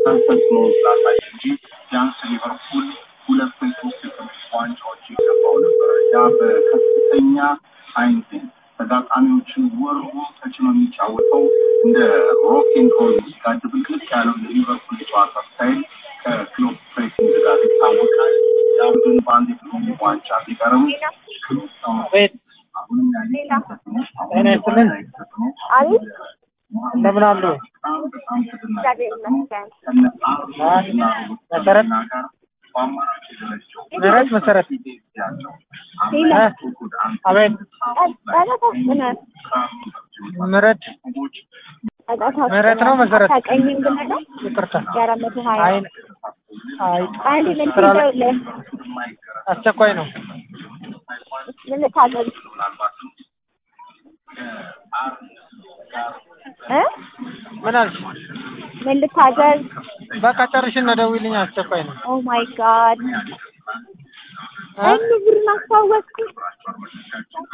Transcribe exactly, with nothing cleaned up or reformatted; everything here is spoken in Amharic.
ተጽዕኖ ላሳይ እንጂ ቢያንስ ሊቨርፑል ሁለት ወይ ሶስት ዋንጫዎች ይገባው ነበር። ያ በከፍተኛ ሳይንስ ተጋጣሚዎችን ወርሮ ተጭኖ የሚጫወተው እንደ ሮክ ኤንድ ሮል ሙዚቃ ድብልቅልቅ ያለው የሊቨርፑል ጨዋታ ስታይል ከክሎፕ ፕሬሲንግ ጋር ይታወቃል። ያው ግን በአንድ የፕሪሚየር ሊግ ዋንጫ ቢቀርም አሁንም ያኔ አሪፍ እንደምን አሉ? እግዚአብሔር ይመስገን። መሰረት ምህረት መሰረት ሌላ አቤት ጠላታችን ምህረት ምህረት ነው መሰረት ታቀኝም ግን አይደል? ይቅርታ የአራት መቶ ሀያ አይ አይ አንድ ምን ስራ ላይ ትይዘውልህ? አስቸኳይ ነው። ምን ልታዘዝ? እ ምን አልሽ? ምን ልታዘዝ? በቃ ጨርሽና ደውይልኝ፣ አስቸኳይ ነው። ኦ ማይ ጋድ እ እኔ ብር ማስታወስኩ